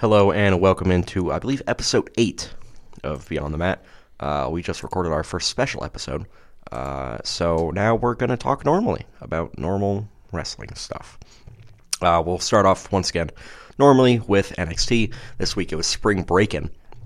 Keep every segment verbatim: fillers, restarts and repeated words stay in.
Hello and welcome into, I believe, episode eight of Beyond the Mat. Uh, we just recorded our first special episode, uh, so now we're going to talk normally about normal wrestling stuff. Uh, we'll start off, once again, normally with N X T. This week it was Spring Breakin',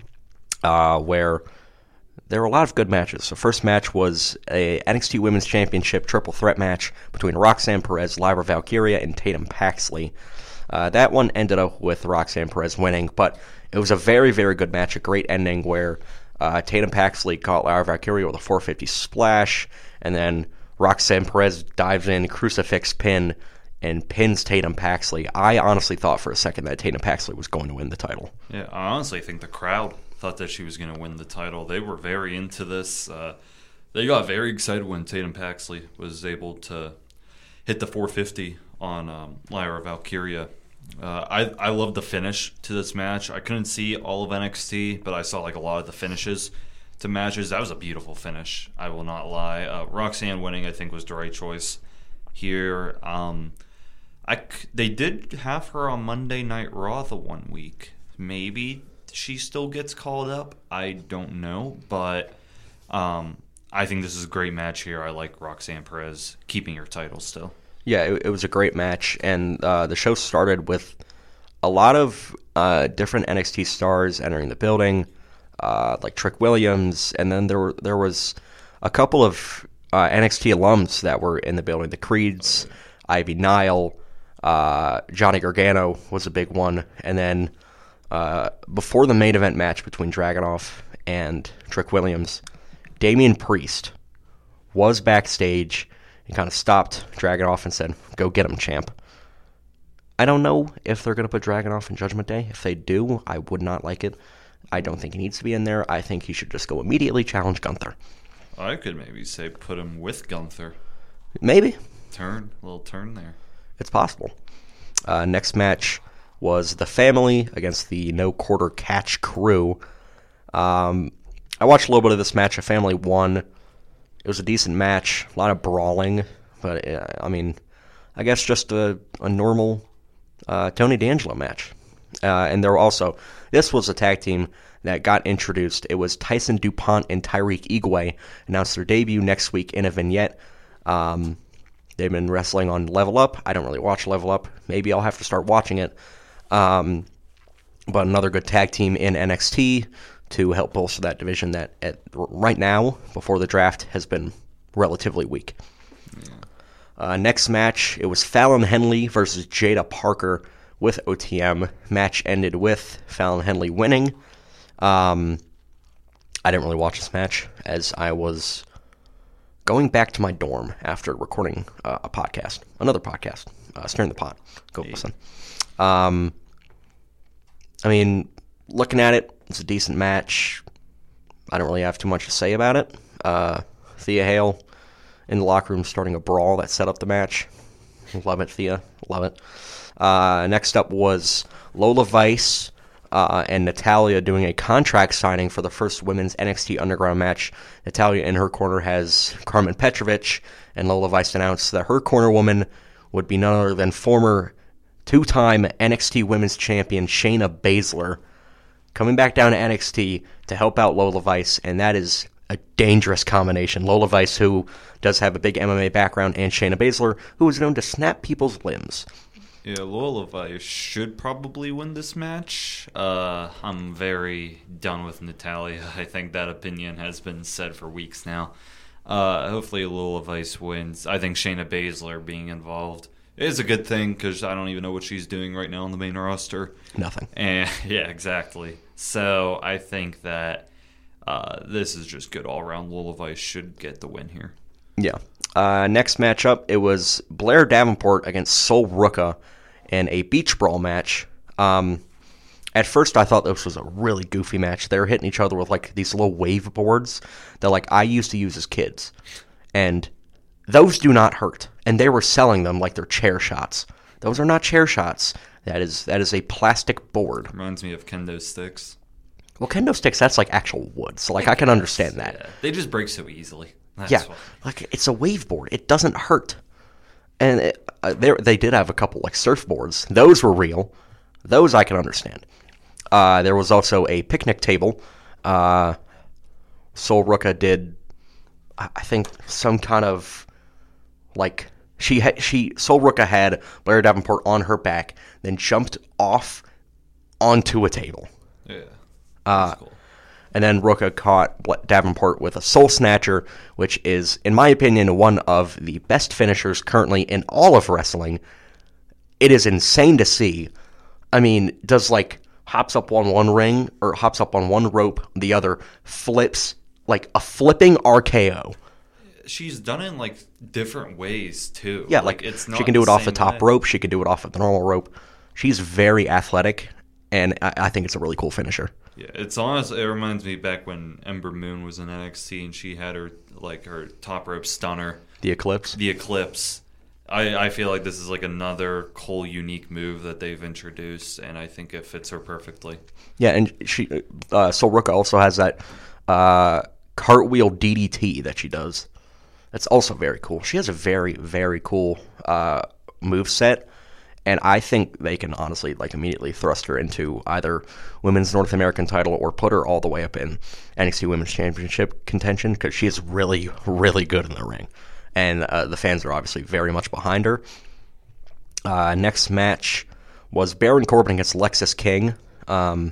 uh, where there were a lot of good matches. The first match was a N X T Women's Championship triple threat match between Roxanne Perez, Lyra Valkyria, and Tatum Paxley. Uh, that one ended up with Roxanne Perez winning, but it was a very, very good match, a great ending where uh, Tatum Paxley caught Lyra Valkyria with a four fifty splash, and then Roxanne Perez dives in, crucifix pin, and pins Tatum Paxley. I honestly thought for a second that Tatum Paxley was going to win the title. Yeah, I honestly think the crowd thought that she was going to win the title. They were very into this. Uh, they got very excited when Tatum Paxley was able to hit the four fifty on um, Lyra Valkyria. Uh, I I loved the finish to this match. I couldn't see all of N X T, but I saw like a lot of the finishes to matches. That was a beautiful finish, I will not lie. Uh, Roxanne winning, I think, was the right choice here. Um, I, they did have her on Monday Night Raw the one week. Maybe she still gets called up. I don't know, but um, I think this is a great match here. I like Roxanne Perez keeping her title still. Yeah, it, it was a great match, and uh, the show started with a lot of uh, different N X T stars entering the building, uh, like Trick Williams, and then there were there was a couple of uh, N X T alums that were in the building. The Creeds, Ivy Nile, uh, Johnny Gargano was a big one, and then uh, before the main event match between Dragunov and Trick Williams, Damian Priest was backstage. He kind of stopped Dragunov and said, "Go get him, champ." I don't know if they're going to put Dragunov in Judgment Day. If they do, I would not like it. I don't think he needs to be in there. I think he should just go immediately challenge Gunther. I could maybe say put him with Gunther. Maybe. Turn, a little turn there. It's possible. Uh, next match was The Family against the No Quarter Catch Crew. Um, I watched a little bit of this match. The Family won. It was a decent match, a lot of brawling, but, uh, I mean, I guess just a, a normal uh, Tony D'Angelo match. Uh, and there were also, this was a tag team that got introduced. It was Tyson DuPont and Tyreek Igwe, announced their debut next week in a vignette. Um, they've been wrestling on Level Up. I don't really watch Level Up. Maybe I'll have to start watching it. Um, but another good tag team in N X T to help bolster that division that at, right now, before the draft, has been relatively weak. Yeah. Uh, next match, it was Fallon Henley versus Jada Parker with O T M. Match ended with Fallon Henley winning. Um, I didn't really watch this match as I was going back to my dorm after recording uh, a podcast, another podcast, uh, Stirring the Pot. Go hey. listen. Um, I mean, looking at it, it's a decent match. I don't really have too much to say about it. Uh, Thea Hale in the locker room starting a brawl that set up the match. Love it, Thea. Love it. Uh, next up was Lola Vice uh, and Natalya doing a contract signing for the first women's N X T Underground match. Natalya in her corner has Carmen Petrovich, and Lola Vice announced that her corner woman would be none other than former two-time N X T Women's Champion Shayna Baszler, coming back down to N X T to help out Lola Vice, and that is a dangerous combination. Lola Vice, who does have a big M M A background, and Shayna Baszler, who is known to snap people's limbs. Yeah, Lola Vice should probably win this match. Uh, I'm very done with Natalya. I think that opinion has been said for weeks now. Uh, hopefully Lola Vice wins. I think Shayna Baszler being involved is a good thing because I don't even know what she's doing right now on the main roster. Nothing. And yeah, exactly. So I think that uh, this is just good all around. Lola Vice should get the win here. Yeah. Uh, next matchup, it was Blair Davenport against Sol Ruka in a beach brawl match. Um, at first, I thought this was a really goofy match. They were hitting each other with like these little wave boards that like I used to use as kids, and those do not hurt. And they were selling them like they're chair shots. Those are not chair shots. That is that is a plastic board. Reminds me of kendo sticks. Well, kendo sticks, that's like actual wood. So like I can understand that. Yeah. They just break so easily. That's yeah, why. Like it's a wave board. It doesn't hurt. And it, uh, they they did have a couple like surfboards. Those were real. Those I can understand. Uh, there was also a picnic table. Uh, Sol Ruka did, I think, some kind of, like, she had, she, Sol Ruka had Blair Davenport on her back, then jumped off onto a table. Yeah. Uh, That's cool. And then Ruka caught Davenport with a Soul Snatcher, which is, in my opinion, one of the best finishers currently in all of wrestling. It is insane to see. I mean, does like hops up on one ring or hops up on one rope, the other flips like a flipping R K O. She's done it in like different ways too. Yeah, like, like it's not she can do it off the same top way. rope. She can do it off of the normal rope. She's very athletic, and I, I think it's a really cool finisher. Yeah, it's honest. It reminds me back when Ember Moon was in N X T and she had her like her top rope stunner, The Eclipse. the Eclipse. I, I feel like this is like another cool, unique move that they've introduced, and I think it fits her perfectly. Yeah, and she uh, Sol Ruka also has that uh, cartwheel D D T that she does. That's also very cool. She has a very, very cool uh, move set, and I think they can honestly like immediately thrust her into either Women's North American title or put her all the way up in N X T Women's Championship contention because she is really, really good in the ring. And uh, the fans are obviously very much behind her. Uh, next match was Baron Corbin against Lexis King. Um,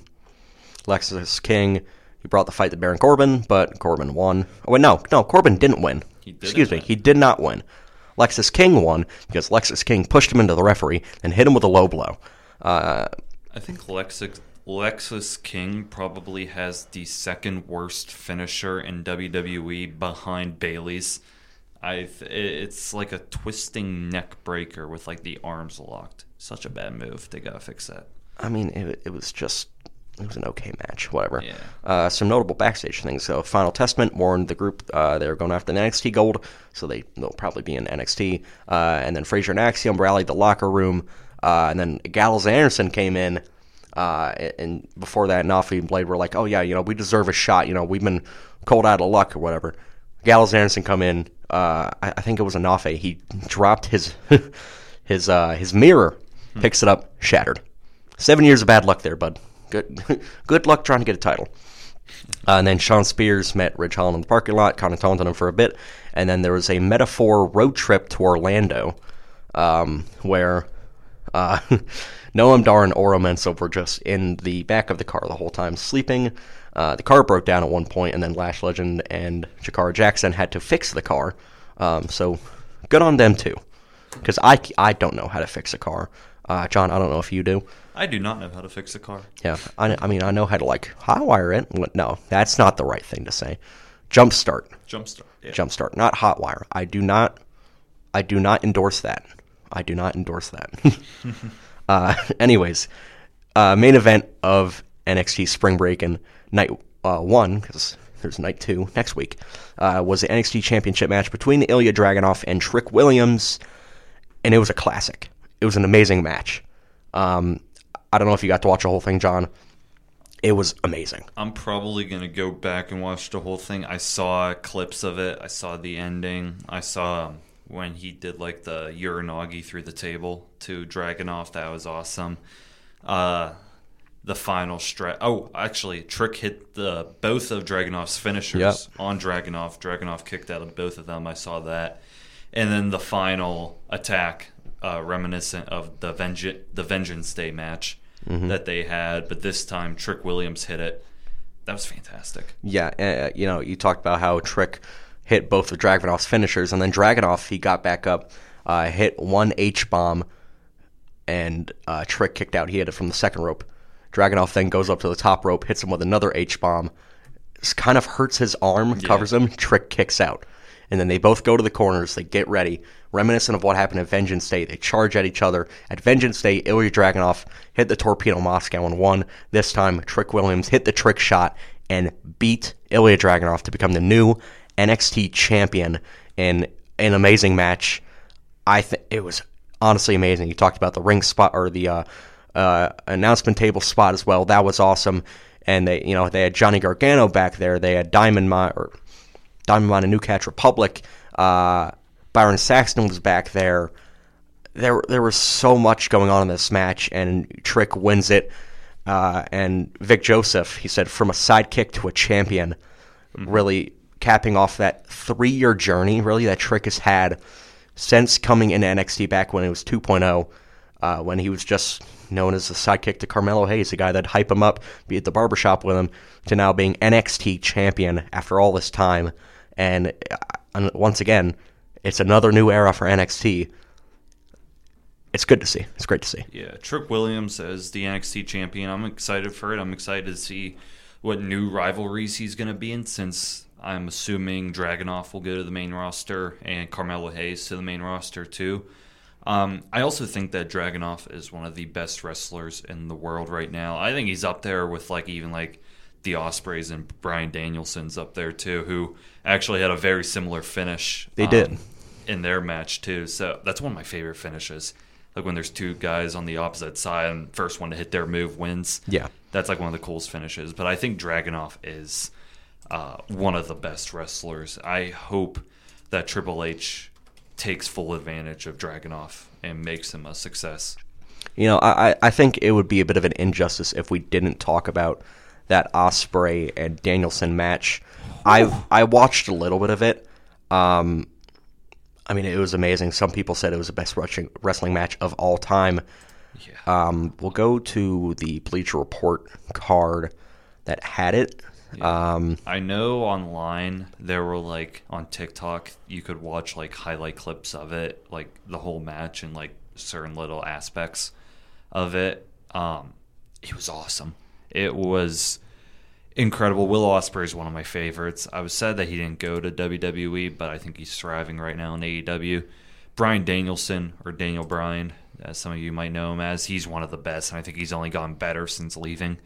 Lexis King, he brought the fight to Baron Corbin, but Corbin won. Oh, wait, no, no, Corbin didn't win. He didn't Excuse me, win. he did not win. Lexis King won because Lexis King pushed him into the referee and hit him with a low blow. Uh, I think Lexis, Lexis King probably has the second worst finisher in W W E behind Bayley's. I it's like a twisting neck breaker with like the arms locked. Such a bad move. They gotta fix that. I mean, it, it was just, it was an okay match, whatever. Yeah. Uh, some notable backstage things. So, Final Testament warned the group uh, they were going after the N X T Gold, so they, they'll probably be in N X T. Uh, and then Frazier and Axiom rallied the locker room. Uh, and then Gallows and Anderson came in. Uh, and before that, Nafi and Blade were like, oh, yeah, you know, we deserve a shot. You know, we've been cold out of luck or whatever. Gallows and Anderson come in. Uh, I, I think it was a Nafe. He dropped his his uh, his mirror, picks it up, shattered. Seven years of bad luck there, bud. Good good luck trying to get a title. Uh, and then Sean Spears met Ridge Holland in the parking lot, kind of taunted him for a bit. And then there was a Metaphor road trip to Orlando um, where uh, Noam Dar and Oro Mensah were just in the back of the car the whole time, sleeping. Uh, the car broke down at one point, and then Lash Legend and Jakara Jackson had to fix the car. Um, so good on them, too. Because I, I don't know how to fix a car. Uh, John, I don't know if you do. I do not know how to fix a car. Yeah, I, I mean, I know how to, like, hotwire it. No, that's not the right thing to say. Jumpstart. Jumpstart. Yeah. Jumpstart, not hotwire. I do not, I do not endorse that. I do not endorse that. uh, anyways, uh, main event of N X T Spring Break and night uh, one, because there's night two next week, uh, was the N X T Championship match between Ilya Dragunov and Trick Williams, and it was a classic. It was an amazing match. Um, I don't know if you got to watch the whole thing, John. It was amazing. I'm probably going to go back and watch the whole thing. I saw clips of it. I saw the ending. I saw um, when he did like the Uranagi through the table to Dragunov. That was awesome. Uh, the final stretch. Oh, actually, Trick hit the both of Dragunov's finishers Yep. on Dragunov. Dragunov kicked out of both of them. I saw that. And then the final attack, uh, reminiscent of the Vengeance, the Vengeance Day match mm-hmm. that they had, but this time Trick Williams hit it. That was fantastic. Yeah, uh, you know, you talked about how Trick hit both of Dragunov's finishers, and then Dragunov, he got back up, uh, hit one H-bomb, and uh, Trick kicked out. He hit it from the second rope. Dragunov then goes up to the top rope, hits him with another H-bomb. This kind of hurts his arm, Yeah. covers him. Trick kicks out. And then they both go to the corners. They get ready. Reminiscent of what happened at Vengeance Day, they charge at each other. At Vengeance Day, Ilya Dragunov hit the Torpedo Moscow and won. This time, Trick Williams hit the trick shot and beat Ilya Dragunov to become the new N X T champion in an amazing match. I think it was honestly amazing. You talked about the ring spot or the uh, uh, announcement table spot as well. That was awesome. And they, you know, they had Johnny Gargano back there. They had Diamond Mine or Diamond Mine and New Catch Republic. Uh, Byron Saxton was back there. There, there was so much going on in this match, and Trick wins it. Uh, and Vic Joseph, he said, from a sidekick to a champion, mm-hmm. really capping off that three-year journey, really, that Trick has had since coming into N X T back when it was two point oh, uh, when he was just known as the sidekick to Carmelo Hayes, the guy that'd hype him up, be at the barbershop with him, to now being N X T champion after all this time. And uh, once again, it's another new era for N X T. It's good to see. It's great to see. Yeah, Trick Williams as the N X T champion. I'm excited for it. I'm excited to see what new rivalries he's going to be in, since I'm assuming Dragunov will go to the main roster and Carmelo Hayes to the main roster too. Um, I also think that Dragunov is one of the best wrestlers in the world right now. I think he's up there with like even like the Ospreys, and Bryan Danielson's up there too, who actually had a very similar finish. They um, did. In their match too. So that's one of my favorite finishes. Like when there's two guys on the opposite side and first one to hit their move wins. Yeah. That's like one of the coolest finishes. But I think Dragunov is uh, one of the best wrestlers. I hope that Triple H takes full advantage of Dragunov and makes him a success. You know, I, I think it would be a bit of an injustice if we didn't talk about that Ospreay and Danielson match. I I watched a little bit of it. Um I mean, it was amazing. Some people said it was the best wrestling match of all time. Yeah. Um, we'll go to the Bleacher Report card that had it. Yeah. Um, I know online there were, like, on TikTok, you could watch, like, highlight clips of it, like, the whole match and, like, certain little aspects of it. Um, it was awesome. It was incredible. Will Ospreay is one of my favorites. I was sad that he didn't go to W W E, but I think he's thriving right now in A E W. Bryan Danielson, or Daniel Bryan, as some of you might know him as, he's one of the best, and I think he's only gotten better since leaving.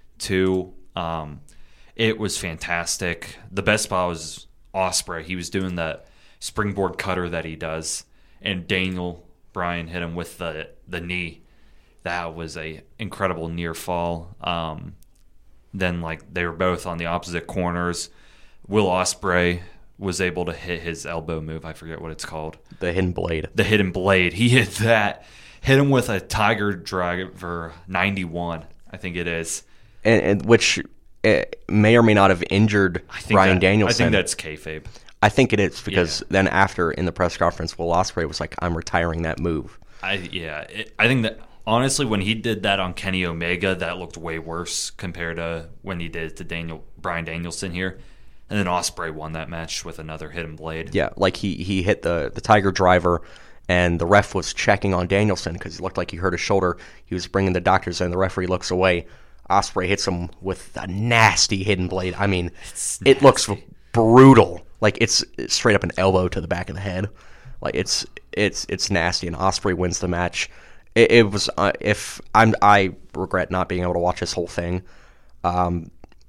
Two, um, it was fantastic. The best spot was Ospreay. He was doing that springboard cutter that he does, and Daniel Bryan hit him with the, the knee. That was a incredible near fall. Um, Then, like, they were both on the opposite corners. Will Ospreay was able to hit his elbow move. I forget what it's called. The Hidden Blade. The Hidden Blade. He hit that. Hit him with a Tiger Driver ninety-one, I think it is. And, and which uh, may or may not have injured Bryan that, Danielson. I think that's kayfabe. I think it is, because yeah. then after, in the press conference, Will Ospreay was like, I'm retiring that move. I Yeah, it, I think that... Honestly, when he did that on Kenny Omega, that looked way worse compared to when he did it to Daniel Bryan Danielson here. And then Ospreay won that match with another Hidden Blade. Yeah, like he, he hit the, the Tiger Driver, and the ref was checking on Danielson because he looked like he hurt his shoulder. He was bringing the doctors in. The referee looks away. Ospreay hits him with a nasty Hidden Blade. I mean, it looks brutal. Like it's, it's straight up an elbow to the back of the head. Like it's it's it's nasty, and Ospreay wins the match. It, it was uh, if I'm I regret not being able to watch this whole thing. Um,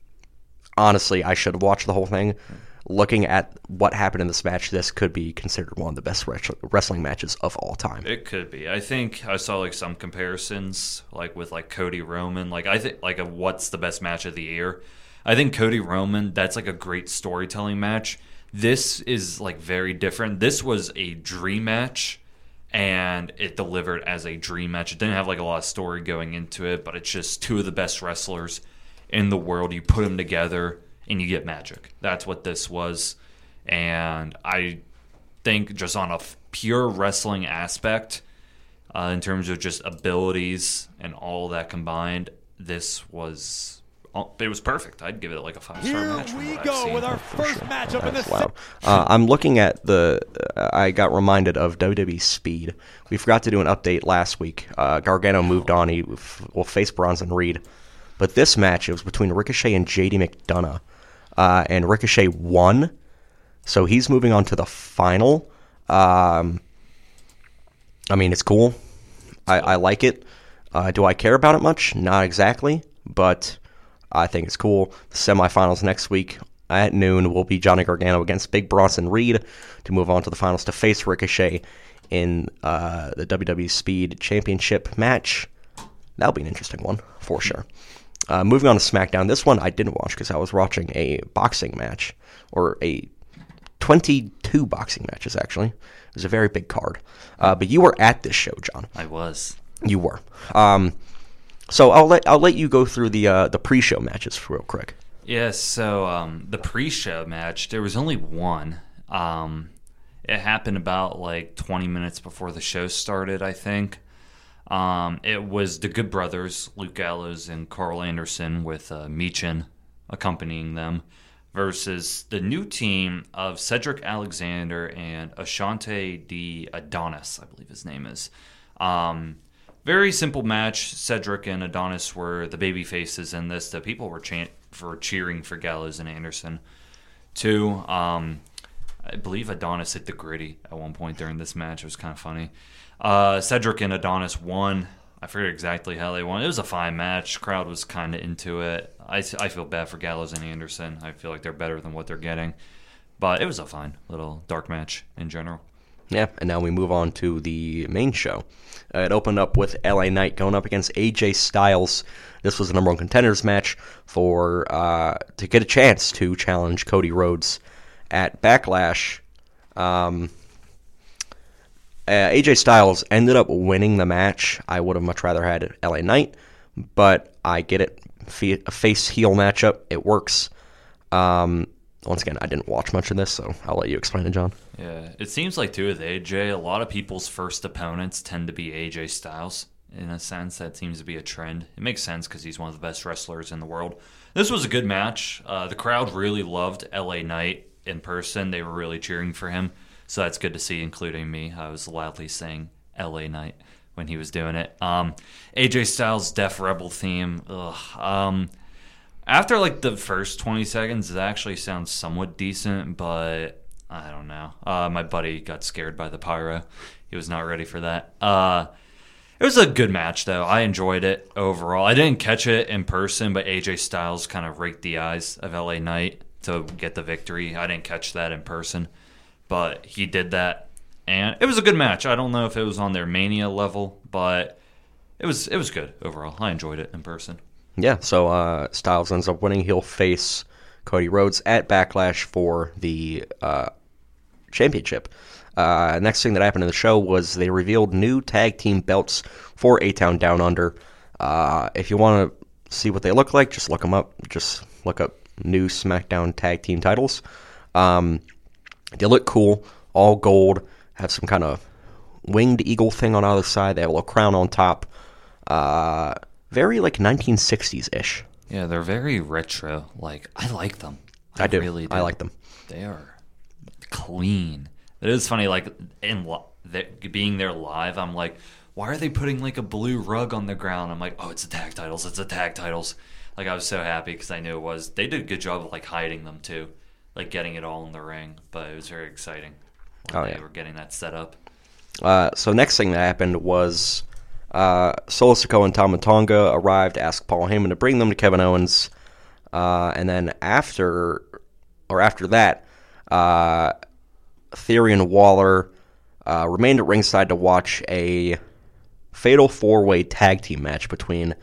honestly, I should have watched the whole thing. Looking at what happened in this match, this could be considered one of the best wrestling matches of all time. It could be. I think I saw like some comparisons, like with like Cody Roman. Like I think like a what's the best match of the year. I think Cody Roman, that's like a great storytelling match. This is like very different. This was a dream match, and it delivered as a dream match. It didn't have like a lot of story going into it, but it's just two of the best wrestlers in the world. You put them together and you get magic. That's what this was. And I think just on a pure wrestling aspect, uh, in terms of just abilities and all that combined, this was it was perfect. I'd give it like a five-star match. Here we go with our first sure. matchup in That's this. loud. Uh, I'm looking at the. Uh, I got reminded of W W E Speed. We forgot to do an update last week. Uh, Gargano moved on. He will face Bronson Reed. But this match, it was between Ricochet and J D McDonough. Uh, and Ricochet won. So he's moving on to the final. Um, I mean, it's cool. I, I like it. Uh, do I care about it much? Not exactly. But I think it's cool. The semifinals next week at noon will be Johnny Gargano against Big Bronson Reed to move on to the finals to face Ricochet in uh, the W W E Speed Championship match. That'll be an interesting one, for sure. Uh, moving on to SmackDown. This one I didn't watch because I was watching a boxing match, or a twenty-two boxing matches, actually. It was a very big card. Uh, but you were at this show, John. I was. You were. Um, So I'll let I'll let you go through the uh, the pre-show matches real quick. Yeah, so um, the pre-show match, there was only one. Um, it happened about like twenty minutes before the show started, I think. Um, it was the Good Brothers, Luke Gallows and Carl Anderson, with uh, Michin accompanying them, versus the new team of Cedric Alexander and Ashante D. Adonis, I believe his name is. Um, very simple match. Cedric and Adonis were the baby faces in this. The people were chant for cheering for Gallows and Anderson. Two, um, I believe Adonis hit the gritty at one point during this match. It was kind of funny. Uh, Cedric and Adonis won. I forget exactly how they won. It was a fine match. Crowd was kind of into it. I, I feel bad for Gallows and Anderson. I feel like they're better than what they're getting. But it was a fine little dark match in general. Yeah, and now we move on to the main show. Uh, it opened up with L A Knight going up against A J Styles. This was the number one contenders match for uh, to get a chance to challenge Cody Rhodes at Backlash. Um, uh, A J Styles ended up winning the match. I would have much rather had L A Knight, but I get it. A face-heel matchup, it works. Um, once again, I didn't watch much of this, so I'll let you explain it, John. Yeah, it seems like, too, with A J, a lot of people's first opponents tend to be A J Styles. In a sense, that seems to be a trend. It makes sense because he's one of the best wrestlers in the world. This was a good match. Uh, the crowd really loved L A Knight in person. They were really cheering for him, so that's good to see, including me. I was loudly saying L A Knight when he was doing it. Um, A J Styles' Def Rebel theme. Ugh. Um, after like the first twenty seconds, it actually sounds somewhat decent, but I don't know. Uh, my buddy got scared by the pyro. He was not ready for that. Uh, it was a good match, though. I enjoyed it overall. I didn't catch it in person, but A J Styles kind of raked the eyes of L A Knight to get the victory. I didn't catch that in person, but he did that. And it was a good match. I don't know if it was on their Mania level, but it was it was good overall. I enjoyed it in person. Yeah, so uh, Styles ends up winning. He'll face Cody Rhodes at Backlash for the uh, championship. Uh, next thing that happened in the show was they revealed new tag team belts for A-Town Down Under. Uh, if you want to see what they look like, just look them up. Just look up new SmackDown tag team titles. Um, they look cool, all gold. Have some kind of winged eagle thing on either side. They have a little crown on top. Uh, very like nineteen sixties-ish. Yeah, they're very retro. Like, I like them. I, I do. Really do. I like them. They are clean. It is funny, like, in being there live, I'm like, why are they putting like a blue rug on the ground? I'm like, oh, it's the tag titles. It's the tag titles. Like, I was so happy because I knew it was. They did a good job of like hiding them too, like getting it all in the ring. But it was very exciting. Oh, they yeah. were getting that set up. Uh, so next thing that happened was uh, Solo Sikoa and Tama Tonga arrived, asked Paul Heyman to bring them to Kevin Owens, uh, and then after or after that, uh, Theory and Waller uh, remained at ringside to watch a fatal four-way tag team match between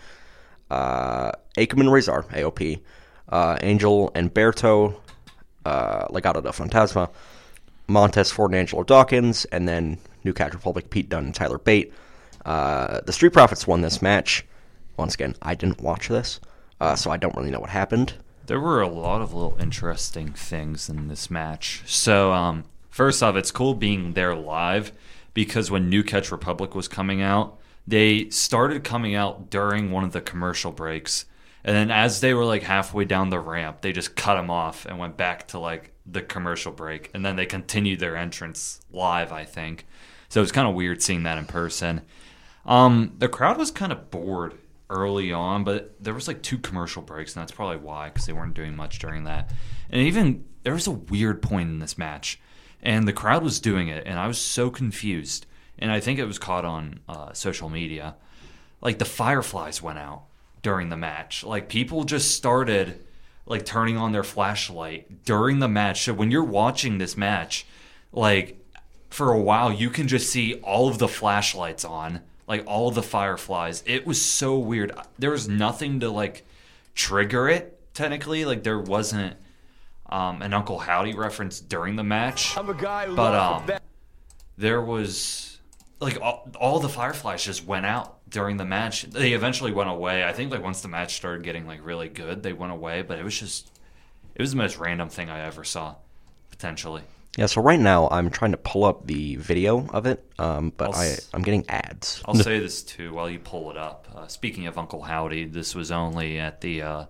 uh, Akam and Razor, A O P, uh, Angel and Berto, uh, Legado del Fantasma, Montez Ford and Angelo Dawkins, and then New Catch Republic, Pete Dunne and Tyler Bate. Uh, the Street Profits won this match. Once again, I didn't watch this, uh, so I don't really know what happened. There were a lot of little interesting things in this match. So, um, first off, it's cool being there live because when New Catch Republic was coming out, they started coming out during one of the commercial breaks. And then as they were like halfway down the ramp, they just cut them off and went back to like the commercial break. And then they continued their entrance live, I think. So it was kind of weird seeing that in person. Um, the crowd was kind of bored early on, but there was like two commercial breaks, and that's probably why, because they weren't doing much during that. And even there was a weird point in this match, and the crowd was doing it, and I was so confused. And I think it was caught on uh, social media. Like the fireflies went out during the match. Like people just started like turning on their flashlight during the match. So when you're watching this match, like for a while you can just see all of the flashlights on, like all of the fireflies. It was so weird. There was nothing to like trigger it technically. Like there wasn't um, an Uncle Howdy reference during the match. I'm a guy who but um, there was like all, all the Fireflies just went out during the match. They eventually went away. I think like once the match started getting like really good, they went away. But it was just, it was the most random thing I ever saw, potentially. Yeah, so right now I'm trying to pull up the video of it, um, but I'll I, s- I'm getting ads. I'll say this too while you pull it up. Uh, speaking of Uncle Howdy, this was only at the uh,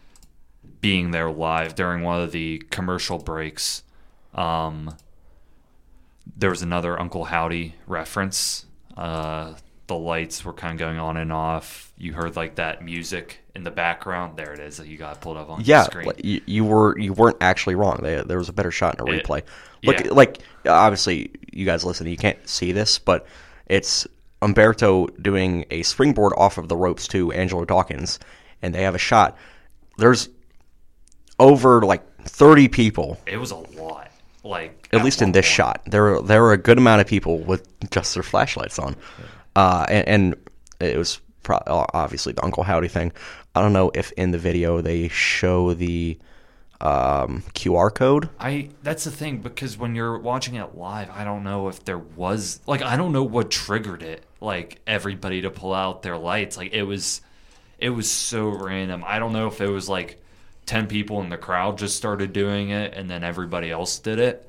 being there live during one of the commercial breaks. Um, there was another Uncle Howdy reference. Uh, the lights were kind of going on and off. You heard like that music in the background. There it is. You got pulled up on Yeah, the screen. like, you, you were you weren't actually wrong. They, there was a better shot in a It- replay. Look, yeah. like obviously you guys listen, you can't see this, but it's Umberto doing a springboard off of the ropes to Angelo Dawkins, and they have a shot. There's over like thirty people, It was a lot. Like at least in one this point. shot. There were there were a good amount of people with just their flashlights on, uh, and, and it was pro- obviously the Uncle Howdy thing. I don't know if in the video they show the um, Q R code. I that's the thing, because when you're watching it live, I don't know if there was like I don't know what triggered it, like everybody to pull out their lights. Like it was it was so random. I don't know if it was like ten people in the crowd just started doing it and then everybody else did it,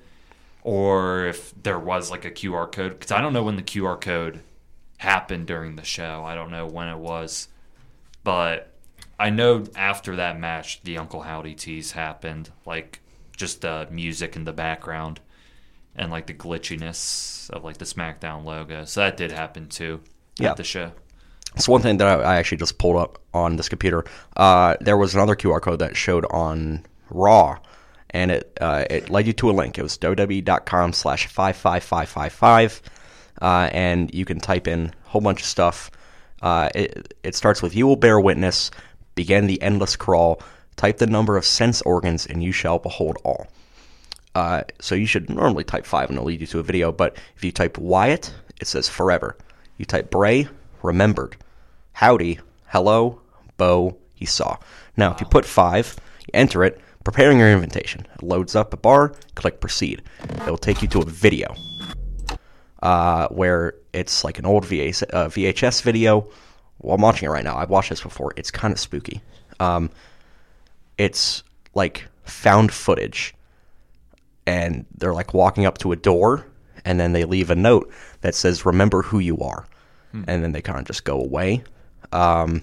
or if there was like a Q R code, because I don't know when the Q R code happened during the show. I don't know when it was, but I know after that match, the Uncle Howdy tease happened, like just the music in the background and like the glitchiness of like the SmackDown logo. So that did happen too Yeah. at the show. So one thing that I, I actually just pulled up on this computer, uh, there was another Q R code that showed on Raw, and it uh, it led you to a link. It was www.com slash five five five five five, uh, and you can type in a whole bunch of stuff. Uh, it, it starts with, "You will bear witness, begin the endless crawl, type the number of sense organs, and you shall behold all." Uh, so you should normally type five and it'll lead you to a video, but if you type Wyatt, it says forever. You type Bray, remembered. Howdy, hello, Bo, he saw. Now, if you put five, you enter it, preparing your invitation. It loads up a bar, click proceed. It will take you to a video uh, where it's like an old V H S, uh, V H S video. Well, I'm watching it right now. I've watched this before. It's kind of spooky. Um, it's like found footage, and they're like walking up to a door, and then they leave a note that says, "Remember who you are," hmm. and then they kind of just go away. Um,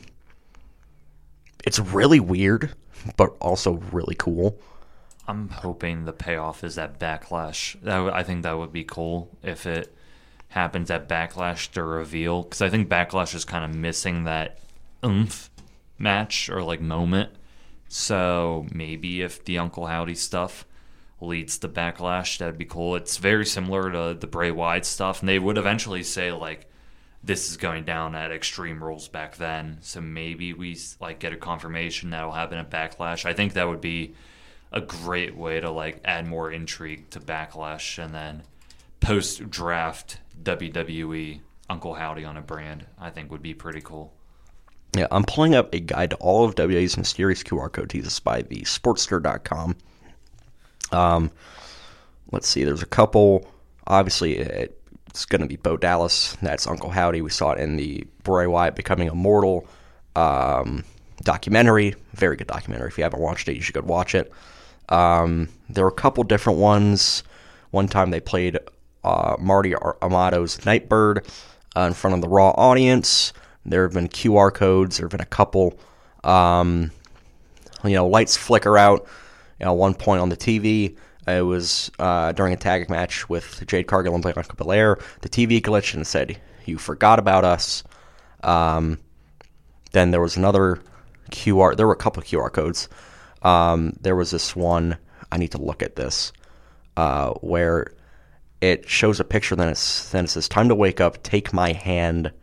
it's really weird, but also really cool. I'm hoping the payoff is that Backlash. That w- I think that would be cool if it happens at Backlash to reveal, because I think Backlash is kind of missing that oomph match or like moment. So maybe if the Uncle Howdy stuff leads to Backlash, that'd be cool. It's very similar to the Bray Wyatt stuff, and they would eventually say like, this is going down at Extreme Rules back then, so maybe we like get a confirmation that'll happen at Backlash. I think that would be a great way to like add more intrigue to Backlash, and then post draft W W E Uncle Howdy on a brand, I think would be pretty cool. Yeah, I'm pulling up a guide to all of W W E's mysterious Q R code teases by the Sportster dot com. Um, let's see, there's a couple. Obviously, it, it's going to be Bo Dallas. That's Uncle Howdy. We saw it in the Bray Wyatt Becoming Immortal um, documentary. Very good documentary. If you haven't watched it, you should go watch it. Um, there were a couple different ones. One time they played uh, Marty Amato's Nightbird uh, in front of the Raw audience. There have been Q R codes. There have been a couple. Um, you know, lights flicker out. You know, one point on the T V, it was uh, during a tag match with Jade Cargill and Bianca Belair. The T V glitched and said, "You forgot about us." Um, then there was another Q R. There were a couple of Q R codes. Um, there was this one. I need to look at this uh, where it shows a picture. Then it's then it says, "Time to wake up. Take my hand.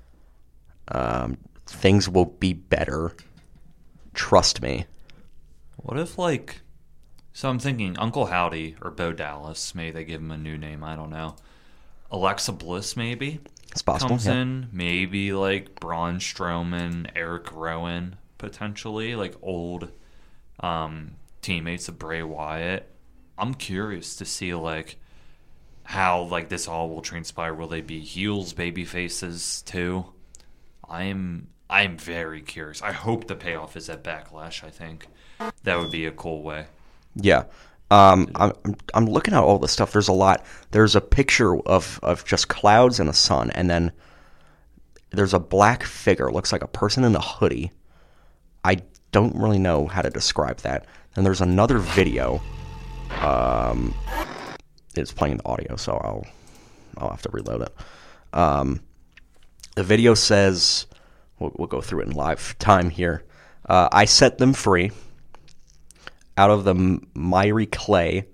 Um, things will be better. Trust me." What if like, so I'm thinking Uncle Howdy or Bo Dallas, maybe they give him a new name, I don't know. Alexa Bliss maybe It's possible. comes Yeah. in, maybe like Braun Strowman, Eric Rowan potentially, like old um, teammates of Bray Wyatt. I'm curious to see like how like this all will transpire. Will they be heels, baby faces too? I'm I'm very curious. I hope the payoff is at Backlash. I think that would be a cool way. Yeah. Um, I'm I'm looking at all this stuff. There's a lot. There's a picture of, of just clouds and a sun, and then there's a black figure. Looks like a person in a hoodie. I don't really know how to describe that. And there's another video. Um, it's playing the audio, so I'll I'll have to reload it. Um, the video says, we'll, we'll go through it in live time here. Uh, I set them free out of the miry clay.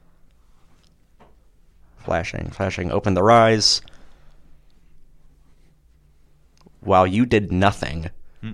Flashing, flashing, open their eyes. While you did nothing. Hmm.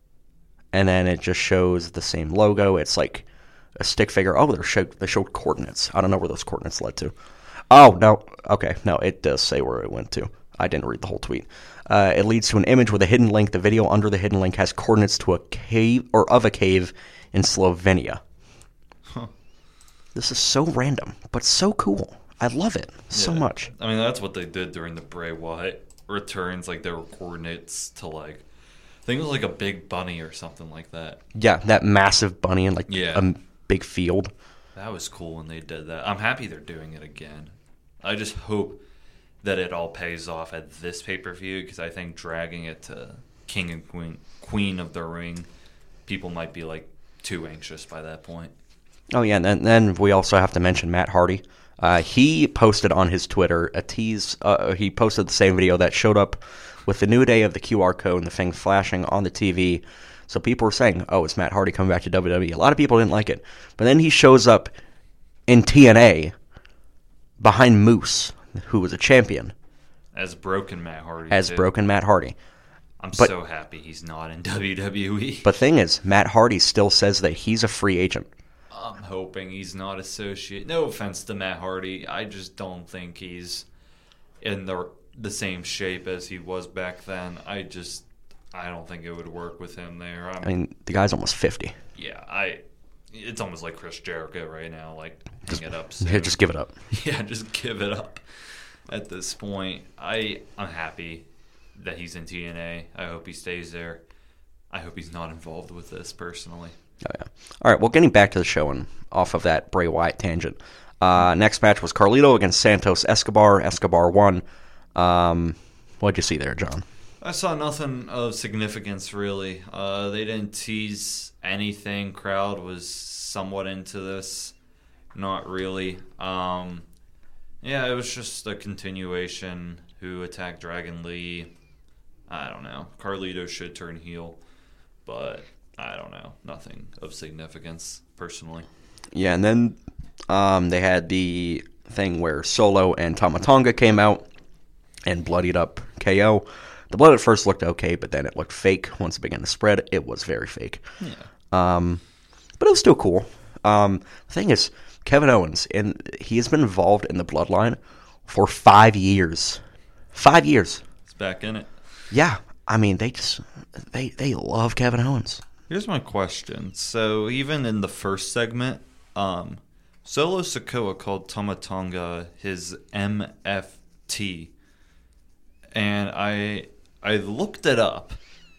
And then it just shows the same logo. It's like a stick figure. Oh, they showed, they showed coordinates. I don't know where those coordinates led to. Oh, no. Okay, no, it does say where it went to. I didn't read the whole tweet. Uh, it leads to an image with a hidden link. The video under the hidden link has coordinates to a cave, or of a cave in Slovenia. Huh. This is so random, but so cool. I love it so yeah. much. I mean, that's what they did during the Bray Wyatt returns. Like, there were coordinates to, like, I think it was like a big bunny or something like that. Yeah, that massive bunny in, like, yeah. a big field. That was cool when they did that. I'm happy they're doing it again. I just hope that it all pays off at this pay-per-view, because I think dragging it to King and Queen, Queen of the Ring, people might be, like, too anxious by that point. Oh, yeah, and then, then we also have to mention Matt Hardy. Uh, he posted on his Twitter a tease. Uh, he posted the same video that showed up with the New Day of the Q R code and the thing flashing on the T V. So people were saying, oh, it's Matt Hardy coming back to W W E. A lot of people didn't like it. But then he shows up in T N A behind Moose, who was a champion. As broken Matt Hardy. As too. broken Matt Hardy. I'm but, so happy he's not in W W E. But thing is, Matt Hardy still says that he's a free agent. I'm hoping he's not associated. No offense to Matt Hardy. I just don't think he's in the the same shape as he was back then. I just, I don't think it would work with him there. I'm, I mean, the guy's almost fifty. Yeah, I. It's almost like Chris Jericho right now. Like, just, hang it up. Yeah, just give it up. Yeah, just give it up. At this point, I I'm happy that he's in T N A. I hope he stays there. I hope he's not involved with this personally. Oh, yeah. All right, well, getting back to the show and off of that Bray Wyatt tangent. Uh, next match was Carlito against Santos Escobar. Escobar won. Um, what'd you see there, John? I saw nothing of significance, really. Uh, they didn't tease anything. Crowd was somewhat into this. Not really. Um, yeah, it was just a continuation. Who attacked Dragon Lee? I don't know. Carlito should turn heel, but I don't know. Nothing of significance, personally. Yeah, and then um, they had the thing where Solo and Tama Tonga came out and bloodied up K O. The blood at first looked okay, but then it looked fake. Once it began to spread, it was very fake. Yeah. Um, but it was still cool. Um, the thing is, Kevin Owens, and he has been involved in the Bloodline for five years. Five years. He's back in it. Yeah. I mean, they just, they, they love Kevin Owens. Here's my question. So even in the first segment, um, Solo Sikoa called Tama Tonga his M F T. And I I looked it up,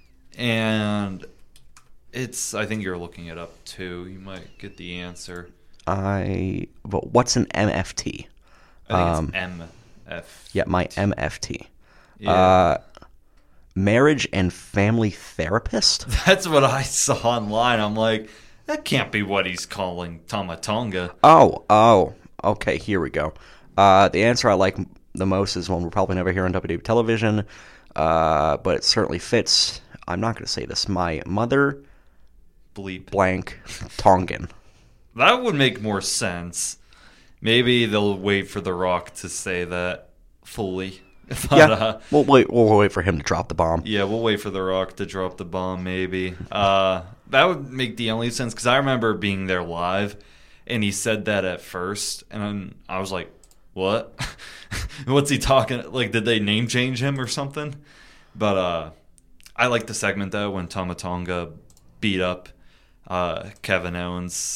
and it's, I think you're looking it up too. You might get the answer. I, but what's an M F T? I think um, it's M F T. Yeah, my M F T. Yeah. Uh, marriage and family therapist? That's what I saw online. I'm like, that can't be what he's calling Tama Tonga. Oh, oh, okay, here we go. Uh, the answer I like the most is one we'll probably never hear on W W E television, uh, but it certainly fits. I'm not going to say this. My mother, bleep, blank, Tongan. That would make more sense. Maybe they'll wait for The Rock to say that fully. But, yeah, uh, we'll wait. We'll wait for him to drop the bomb. Yeah, we'll wait for The Rock to drop the bomb. Maybe uh, that would make the only sense, because I remember being there live, and he said that at first, and I was like, "What? What's he talking? Like, did they name change him or something?" But uh, I like the segment though when Tama Tonga beat up uh, Kevin Owens.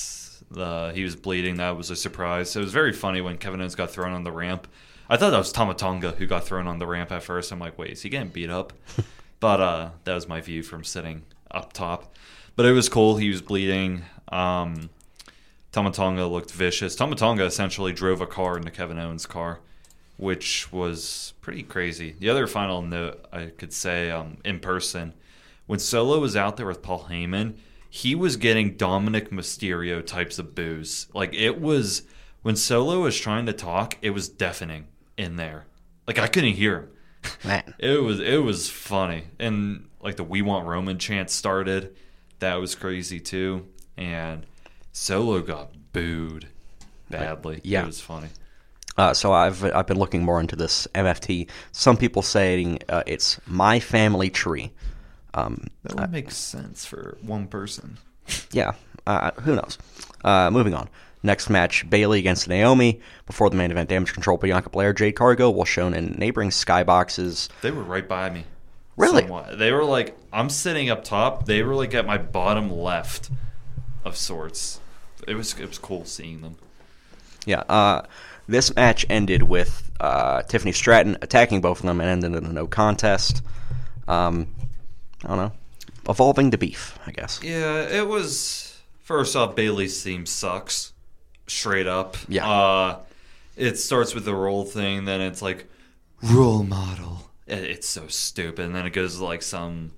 Uh, he was bleeding. That was a surprise. It was very funny when Kevin Owens got thrown on the ramp. I thought that was Tama Tonga who got thrown on the ramp at first. I'm like, wait, is he getting beat up? But uh, that was my view from sitting up top. But it was cool. He was bleeding. Um, Tama Tonga looked vicious. Tama Tonga essentially drove a car into Kevin Owens' car, which was pretty crazy. The other final note I could say um, in person, when Solo was out there with Paul Heyman, he was getting Dominic Mysterio types of boos. Like, it was, when Solo was trying to talk, it was deafening in there. Like, I couldn't hear him. Man. It was it was funny. And, like, the We Want Roman chant started. That was crazy, too. And Solo got booed badly. Yeah. It was funny. Uh, so I've I've been looking more into this M F T. Some people saying uh, it's My Family Tree. Um, That would make sense for one person. Yeah, uh, who knows? Uh, moving on. Next match, Bayley against Naomi. Before the main event, Damage Control, Bianca Belair, Jade Cargo was shown in neighboring skyboxes. They were right by me. Really? Somewhat. They were like, I'm sitting up top. They were like at my bottom left of sorts. It was it was cool seeing them. Yeah, uh, this match ended with uh, Tiffany Stratton attacking both of them and ended in a no contest. Um, I don't know. Evolving to beef, I guess. Yeah, it was. First off, Bayley's theme sucks. Straight up. Yeah. Uh, it starts with the role thing, then it's like, role model. It- It's so stupid. And then it goes to like some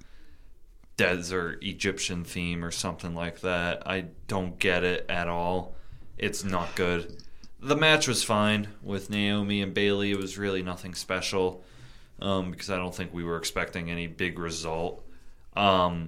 desert Egyptian theme or something like that. I don't get it at all. It's not good. The match was fine with Naomi and Bayley. It was really nothing special um, because I don't think we were expecting any big result. Um,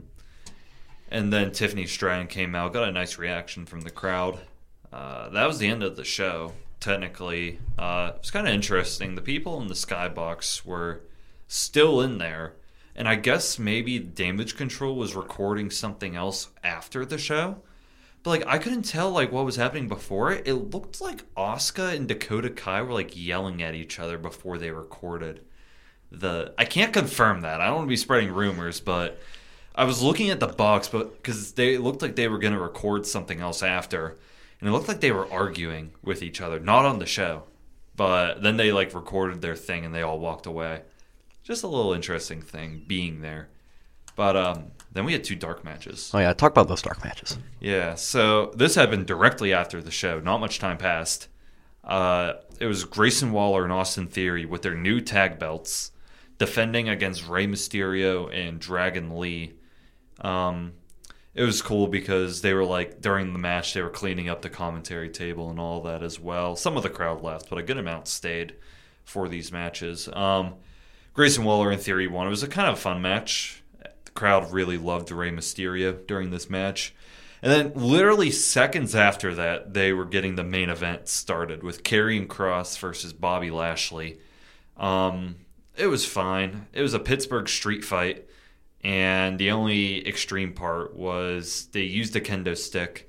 and then Tiffany Stratton came out, got a nice reaction from the crowd. Uh, that was the end of the show, technically. Uh, it was kind of interesting. The people in the skybox were still in there. And I guess maybe Damage Control was recording something else after the show. But, like, I couldn't tell, like, what was happening before it. It looked like Asuka and Dakota Kai were, like, yelling at each other before they recorded. The I can't confirm that. I don't want to be spreading rumors, but I was looking at the box but because they looked like they were going to record something else after. And it looked like they were arguing with each other. Not on the show. But then they, like, recorded their thing and they all walked away. Just a little interesting thing being there. But um, then we had two dark matches. Oh, yeah, talk about those dark matches. Yeah, so this happened directly after the show. Not much time passed. Uh, it was Grayson Waller and Austin Theory with their new tag belts defending against Rey Mysterio and Dragon Lee. Um, it was cool because they were like, during the match, they were cleaning up the commentary table and all that as well. Some of the crowd left, but a good amount stayed for these matches. Um, Grayson Waller and Theory won. It was a kind of fun match. The crowd really loved Rey Mysterio during this match. And then literally seconds after that, they were getting the main event started with Karrion Kross versus Bobby Lashley. Um, it was fine. It was a Pittsburgh street fight. And the only extreme part was they used a kendo stick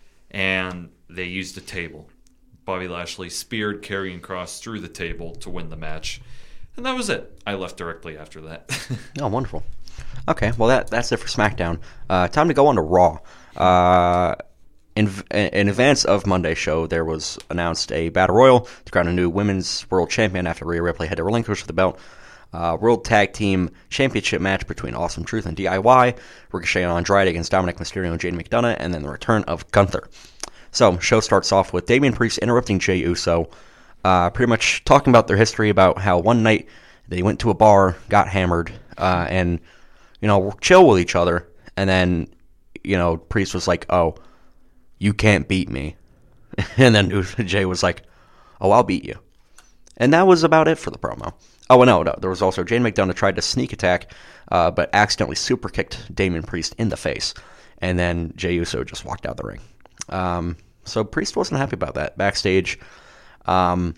and they used a table. Bobby Lashley speared Karrion Kross through the table to win the match. And that was it. I left directly after that. Oh, wonderful. Okay, well, that that's it for SmackDown. Uh, time to go on to Raw. Uh, in, in advance of Monday's show, there was announced a Battle Royal to crown a new Women's World Champion after Rhea Ripley had to relinquish the belt. Uh, World Tag Team Championship match between Awesome Truth and D I Y. Ricochet and Andrade against Dominic Mysterio and Jade McDonough, and then the return of Gunther. So, show starts off with Damian Priest interrupting Jey Uso, uh, pretty much talking about their history, about how one night they went to a bar, got hammered, uh, and, you know, chill with each other, and then, you know, Priest was like, oh, you can't beat me. And then Jey was like, oh, I'll beat you. And that was about it for the promo. Oh, no, no, there was also Jade McDonough tried to sneak attack, uh, but accidentally super kicked Damian Priest in the face. And then Jey Uso just walked out the ring. Um, so Priest wasn't happy about that. Backstage, um,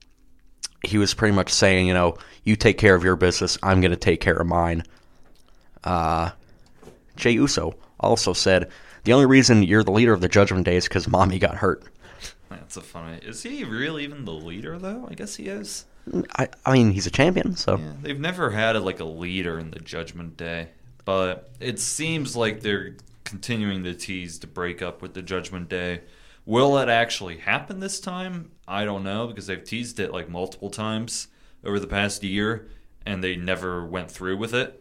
he was pretty much saying, you know, you take care of your business, I'm going to take care of mine. Uh, Jey Uso also said, the only reason you're the leader of the Judgment Day is because Mommy got hurt. That's a funny. Is he really even the leader, though? I guess he is. I, I mean, he's a champion, so. Yeah, they've never had a, like a leader in the Judgment Day, but it seems like they're continuing to tease to break up with the Judgment Day Will it actually happen this time? I don't know, because they've teased it like multiple times over the past year, and they never went through with it.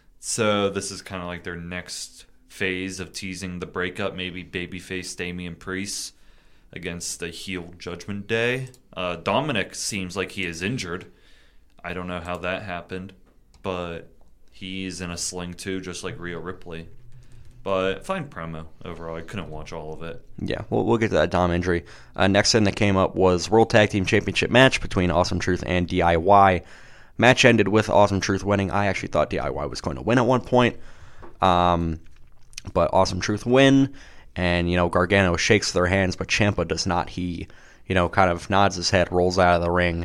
So this is kind of like their next phase of teasing the breakup. Maybe babyface Damian Priest against the heel Judgment Day. Uh, Dominic seems like he is injured. I don't know how that happened, but he's in a sling too, just like Rhea Ripley. But fine promo overall. I couldn't watch all of it. Yeah, we'll, we'll get to that Dom injury. Uh, next thing that came up was World Tag Team Championship match between Awesome Truth and D I Y. Match ended with Awesome Truth winning. I actually thought D I Y was going to win at one point. Um, but Awesome Truth win, and, you know, Gargano shakes their hands, but Ciampa does not. He, you know, kind of nods his head, rolls out of the ring.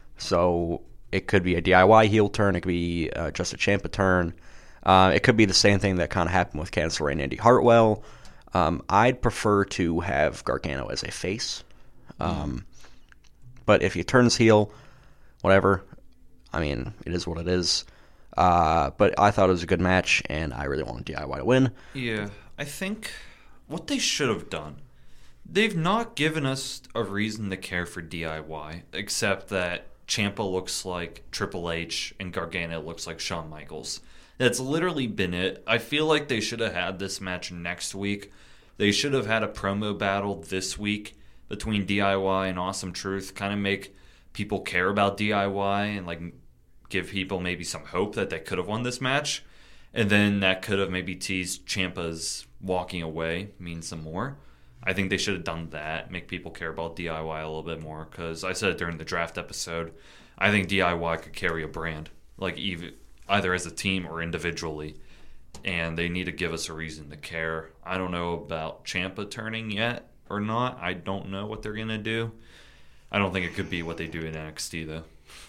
So it could be a D I Y heel turn. It could be uh, just a Ciampa turn. Uh, it could be the same thing that kind of happened with Candice LeRae and Indy Hartwell. Um, I'd prefer to have Gargano as a face. Um, mm. But if he turns heel, whatever. I mean, it is what it is. Uh, but I thought it was a good match, and I really wanted D I Y to win. Yeah, I think what they should have done, they've not given us a reason to care for D I Y, except that Ciampa looks like Triple H and Gargano looks like Shawn Michaels. That's literally been it. I feel like they should have had this match next week. They should have had a promo battle this week between D I Y and Awesome Truth, kind of make people care about D I Y and like give people maybe some hope that they could have won this match. And then that could have maybe teased Ciampa's walking away, mean some more. I think they should have done that, make people care about D I Y a little bit more, because I said it during the draft episode, I think D I Y could carry a brand, like even either as a team or individually, and they need to give us a reason to care. I don't know about Ciampa turning yet or not. I don't know what they're going to do. I don't think it could be what they do in N X T, though.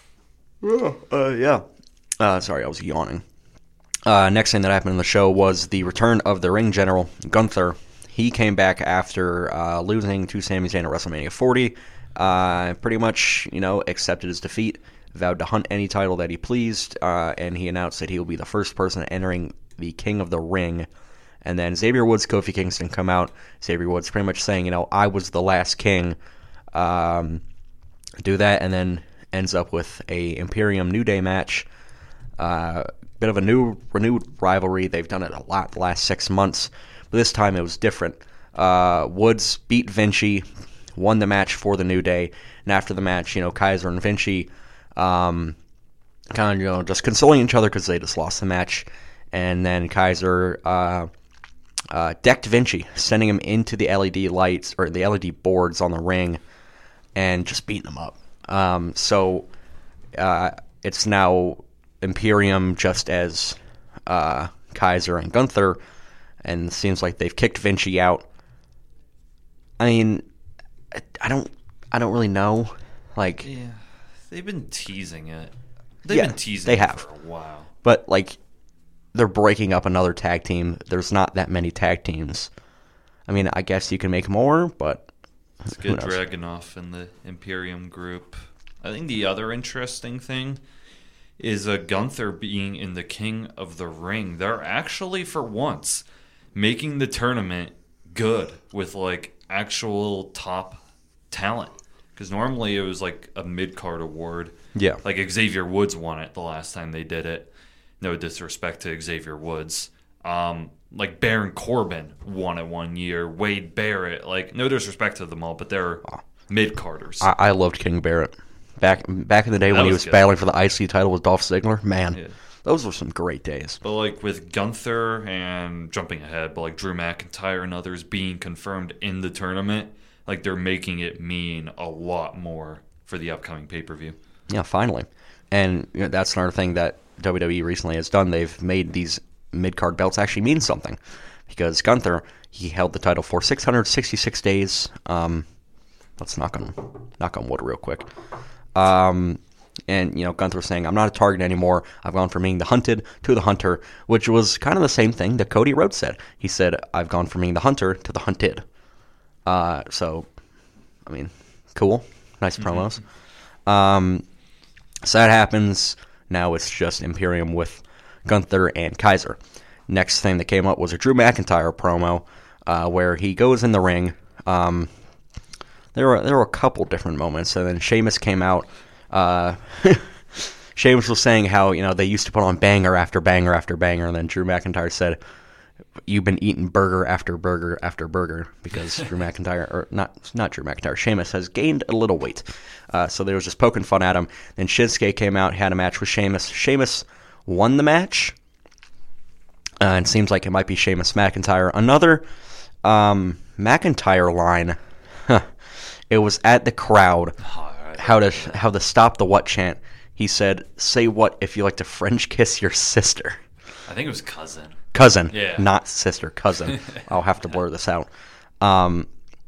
Oh, uh, yeah. Uh, sorry, I was yawning. Uh, next thing that happened in the show was the return of the ring general, Gunther. He came back after uh, losing to Sami Zayn at WrestleMania forty. Uh, pretty much, you know, accepted his defeat, vowed to hunt any title that he pleased, uh, and he announced that he will be the first person entering the King of the Ring. And then Xavier Woods, Kofi Kingston come out. Xavier Woods pretty much saying, you know, I was the last king. Um, do that, and then ends up with a Imperium New Day match. Uh, bit of a new renewed rivalry. They've done it a lot the last six months, but this time it was different. Uh, Woods beat Vinci, won the match for the New Day, and after the match, you know, Kaiser and Vinci um, kind of, you know, just consoling each other because they just lost the match, and then Kaiser uh, uh, decked Vinci, sending him into the L E D lights, or the L E D boards on the ring, and just beating him up. Um, so uh, it's now Imperium just as uh, Kaiser and Gunther, and it seems like they've kicked Vinci out. I mean, I don't, I don't really know. Like, yeah, they've been teasing it. They've yeah, been teasing they it have. for a while. But like, they're breaking up another tag team. There's not that many tag teams. I mean, I guess you can make more, but it's good Dragunov in the Imperium group. I think the other interesting thing is uh, Gunther being in the King of the Ring. They're actually, for once, making the tournament good with like actual top talent. Because normally it was like a mid-card award. Yeah. Like Xavier Woods won it the last time they did it. No disrespect to Xavier Woods. Um, like Baron Corbin won it one year. Wade Barrett. Like, no disrespect to them all, but they're mid-carders. I, I loved King Barrett. Back back in the day that when was he was good. Battling for the I C title with Dolph Ziggler. Man, yeah. Those were some great days. But like with Gunther and jumping ahead, but like Drew McIntyre and others being confirmed in the tournament, like they're making it mean a lot more for the upcoming pay-per-view. Yeah, finally. And you know, that's another thing that W W E recently has done. They've made these mid-card belts actually mean something. Because Gunther, he held the title for six hundred sixty-six days. Um, let's knock on, knock on wood real quick. Um, and, you know, Gunther was saying, I'm not a target anymore. I've gone from being the hunted to the hunter, which was kind of the same thing that Cody Rhodes said. He said, I've gone from being the hunter to the hunted. Uh, so, I mean, cool. Nice promos. Mm-hmm. Um, so that happens. Now it's just Imperium with Gunther and Kaiser. Next thing that came up was a Drew McIntyre promo uh, where he goes in the ring. Um, there were there were a couple different moments, and then Sheamus came out. Uh, Sheamus was saying how, you know, they used to put on banger after banger after banger, and then Drew McIntyre said, "You've been eating burger after burger after burger," because Drew McIntyre, or not not Drew McIntyre, Sheamus has gained a little weight. Uh, so they was just poking fun at him. Then Shinsuke came out, had a match with Sheamus. Sheamus won the match, uh, and seems like it might be Sheamus McIntyre. Another um, McIntyre line. Huh. It was at the crowd. How to how to stop the what chant. He said, "Say what if you like to French kiss your sister." I think it was cousin. Cousin, yeah. not sister, cousin. I'll have to blur this out. Um,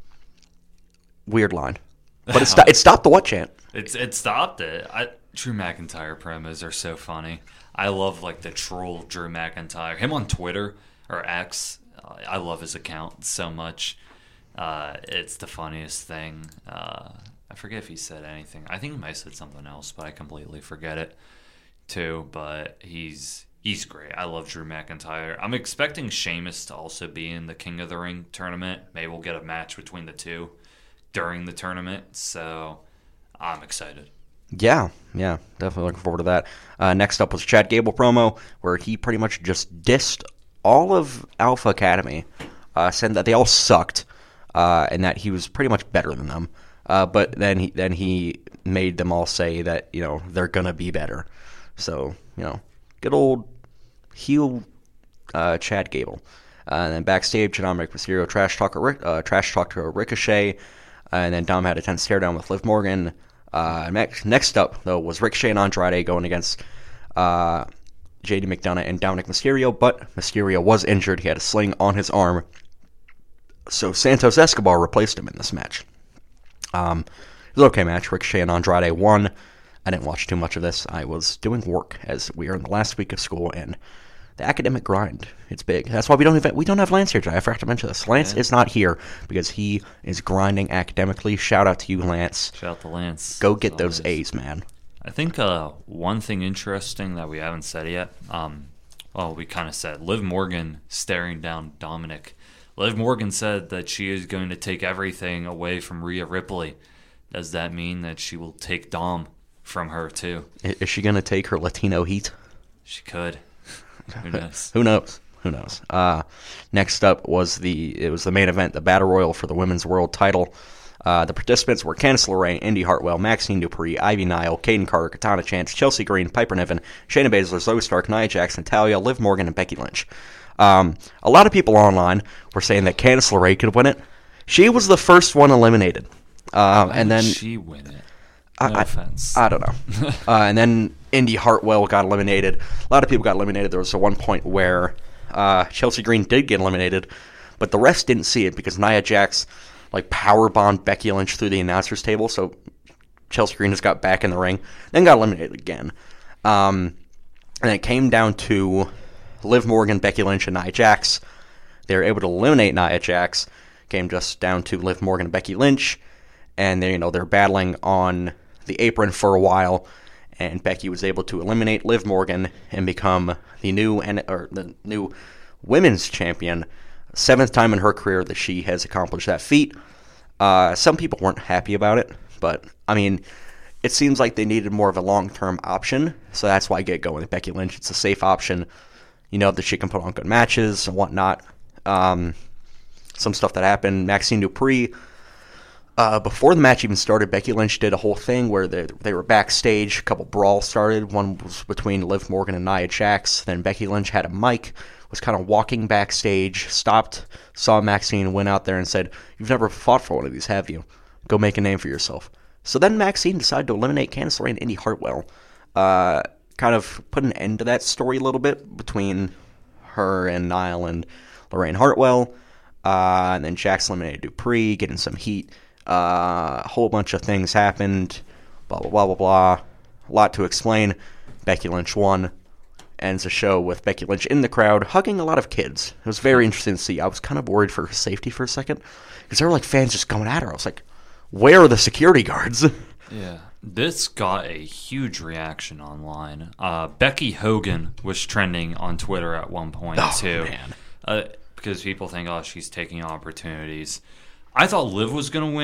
weird line. But it, sto- it stopped the what chant. It's It stopped it. I, Drew McIntyre promos are so funny. I love, like, the troll Drew McIntyre. Him on Twitter, or X, uh, I love his account so much. Uh, it's the funniest thing. Uh, I forget if he said anything. I think he might have said something else, but I completely forget it, too. But he's... He's great. I love Drew McIntyre. I'm expecting Sheamus to also be in the King of the Ring tournament. Maybe we'll get a match between the two during the tournament. So I'm excited. Yeah, yeah, definitely looking forward to that. Uh, next up was Chad Gable promo, where he pretty much just dissed all of Alpha Academy, uh, saying that they all sucked, uh, and that he was pretty much better than them. Uh, but then he then he made them all say that, you know, they're gonna be better. So, you know. Good old heel uh, Chad Gable. Uh, and then backstage, Dominic Mysterio trash talk uh, trash talk to Ricochet. Uh, and then Dom had a tense stare down with Liv Morgan. Uh, next, next up, though, was Ricochet and Andrade going against uh, J D McDonough and Dominic Mysterio. But Mysterio was injured. He had a sling on his arm. So Santos Escobar replaced him in this match. Um, it was an okay match. Ricochet and Andrade won. I didn't watch too much of this. I was doing work as we are in the last week of school, and the academic grind, it's big. That's why we don't have, we don't have Lance here today. I forgot to mention this. Lance yeah. is not here because he is grinding academically. Shout out to you, Lance. Shout out to Lance. Go get those A's, man. I think uh, one thing interesting that we haven't said yet, um, well, we kind of said, Liv Morgan staring down Dominic. Liv Morgan said that she is going to take everything away from Rhea Ripley. Does that mean that she will take Dom from her too? Is she going to take her Latino heat? She could. Who knows? Who knows? Who knows? Uh, next up was the it was the main event, the Battle Royal for the Women's World Title. Uh, the participants were Candice LeRae, Indy Hartwell, Maxine Dupree, Ivy Nile, Kaden Carter, Katana Chance, Chelsea Green, Piper Niven, Shayna Baszler, Zoe Stark, Nia Jax, Natalya, Liv Morgan, and Becky Lynch. Um, a lot of people online were saying that Candice LeRae could win it. She was the first one eliminated. Uh, Why and did then she win it? No I, offense. I, I don't know. uh, and then Indy Hartwell got eliminated. A lot of people got eliminated. There was a one point where uh, Chelsea Green did get eliminated, but the rest didn't see it because Nia Jax like powerbombed Becky Lynch through the announcers table. So Chelsea Green just got back in the ring, then got eliminated again. Um, and it came down to Liv Morgan, Becky Lynch, and Nia Jax. They were able to eliminate Nia Jax. Came just down to Liv Morgan and Becky Lynch, and they, you know, they're battling on the apron for a while. And Becky was able to eliminate Liv Morgan and become the new and or the new women's champion. Seventh time in her career that she has accomplished that feat. Uh, some people weren't happy about it, but I mean, it seems like they needed more of a long-term option, so that's why I get going with Becky Lynch. It's a safe option. You know that she can put on good matches and whatnot. Um, some stuff that happened. Maxine Dupree, uh, before the match even started, Becky Lynch did a whole thing where they, they were backstage. A couple brawls started. One was between Liv Morgan and Nia Jax. Then Becky Lynch had a mic, was kind of walking backstage, stopped, saw Maxine, went out there and said, "You've never fought for one of these, have you? Go make a name for yourself." So then Maxine decided to eliminate Candice LeRae and Indy Hartwell. Uh, kind of put an end to that story a little bit between her and Niall and Lorraine Hartwell. Uh, and then Jax eliminated Dupree, getting some heat. Uh, a whole bunch of things happened. Blah, blah, blah, blah, blah. A lot to explain. Becky Lynch won. Ends the show with Becky Lynch in the crowd, hugging a lot of kids. It was very interesting to see. I was kind of worried for her safety for a second, because there were like fans just going at her. I was like, where are the security guards? Yeah. This got a huge reaction online. Uh, Becky Hogan was trending on Twitter at one point, oh, too. Man. Uh, because people think, oh, she's taking opportunities. I thought Liv was going to win,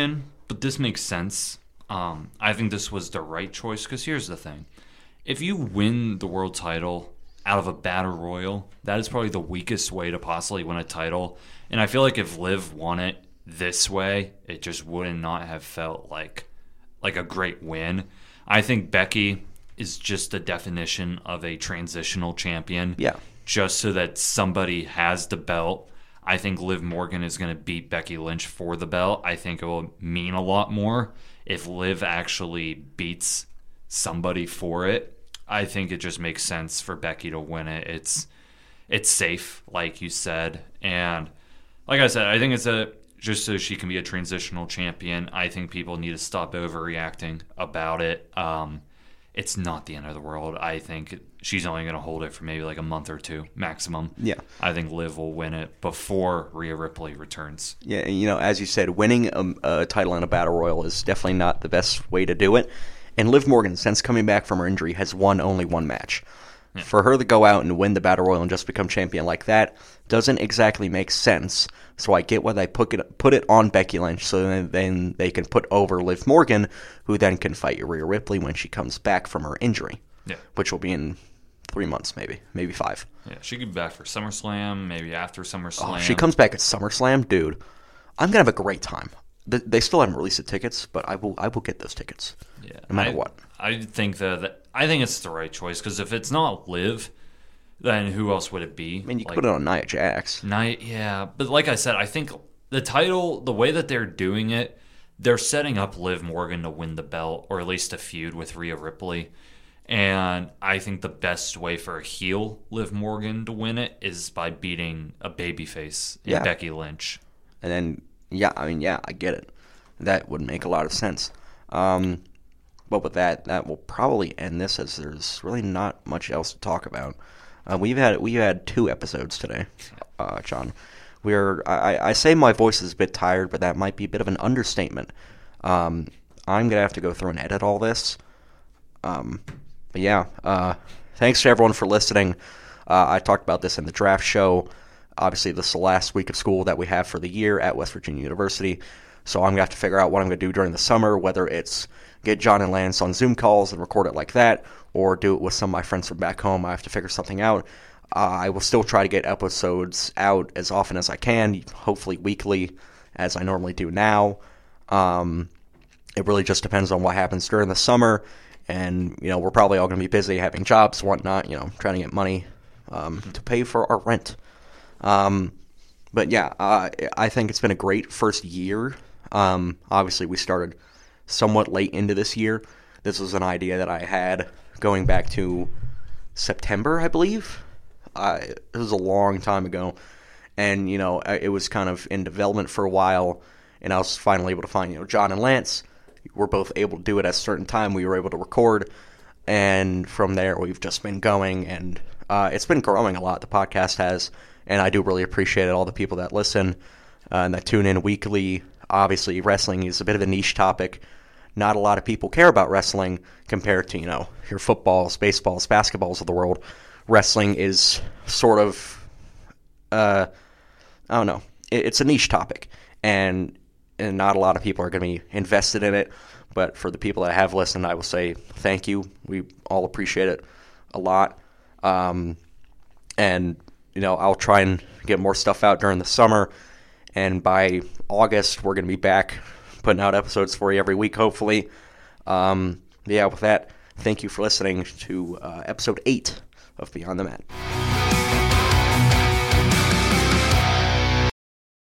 but this makes sense. Um, I think this was the right choice because here's the thing. If you win the world title out of a battle royal, that is probably the weakest way to possibly win a title. And I feel like if Liv won it this way, it just would not have felt like like a great win. I think Becky is just the definition of a transitional champion. Yeah. Just so that somebody has the belt. I think Liv Morgan is going to beat Becky Lynch for the belt. I think it will mean a lot more if Liv actually beats somebody for it. I think it just makes sense for Becky to win it. It's it's safe, like you said. And like I said, I think it's a just so she can be a transitional champion. I think people need to stop overreacting about it. Um, it's not the end of the world. I think she's only going to hold it for maybe like a month or two maximum. Yeah. I think Liv will win it before Rhea Ripley returns. Yeah, and, you know, as you said, winning a, a title in a battle royal is definitely not the best way to do it. And Liv Morgan, since coming back from her injury, has won only one match. Yeah. For her to go out and win the battle royal and just become champion like that doesn't exactly make sense. So I get why they put it put it on Becky Lynch, so then, then they can put over Liv Morgan, who then can fight Rhea Ripley when she comes back from her injury. Yeah. Which will be in three months, maybe, maybe five. Yeah, she could be back for SummerSlam, maybe after SummerSlam. Oh, she comes back at SummerSlam, dude. I'm gonna have a great time. They still haven't released the tickets, but I will I will get those tickets. Yeah, no matter I, what. I think that, that I think it's the right choice because if it's not Liv, then who else would it be? I mean, you like, could put it on Nia Jax. Nia, yeah, but like I said, I think the title, the way that they're doing it, they're setting up Liv Morgan to win the belt or at least a feud with Rhea Ripley. And I think the best way for a heel Liv Morgan to win it is by beating a babyface in yeah. Becky Lynch. And then, yeah, I mean, yeah, I get it. That would make a lot of sense. Um, but with that, that will probably end this, as there's really not much else to talk about. Uh, we've had we had two episodes today, uh, John. We're I, I say my voice is a bit tired, but that might be a bit of an understatement. Um, I'm gonna have to go through and edit all this. Um, but yeah, uh, thanks to everyone for listening. Uh, I talked about this in the draft show. Obviously, this is the last week of school that we have for the year at West Virginia University. So I'm going to have to figure out what I'm going to do during the summer, whether it's get John and Lance on Zoom calls and record it like that, or do it with some of my friends from back home. I have to figure something out. Uh, I will still try to get episodes out as often as I can, hopefully weekly, as I normally do now. Um, it really just depends on what happens during the summer. And, you know, we're probably all going to be busy having jobs, whatnot, you know, trying to get money um, to pay for our rent. Um, but yeah, uh, I think it's been a great first year. Um, obviously, we started somewhat late into this year. This was an idea that I had going back to September, I believe. Uh, it was a long time ago. And, you know, it was kind of in development for a while. And I was finally able to find, you know, John and Lance were both able to do it at a certain time. We were able to record. And from there, we've just been going. And uh, it's been growing a lot. The podcast has. And I do really appreciate it, all the people that listen uh, and that tune in weekly. Obviously, wrestling is a bit of a niche topic. Not a lot of people care about wrestling compared to, you know, your footballs, baseballs, basketballs of the world. Wrestling is sort of, uh, I don't know, it, it's a niche topic. And, and not a lot of people are going to be invested in it. But for the people that have listened, I will say thank you. We all appreciate it a lot. Um, and, you know, I'll try and get more stuff out during the summer. And by August, we're going to be back putting out episodes for you every week, hopefully. Um, yeah, with that, thank you for listening to uh, episode eight of Beyond the Mat.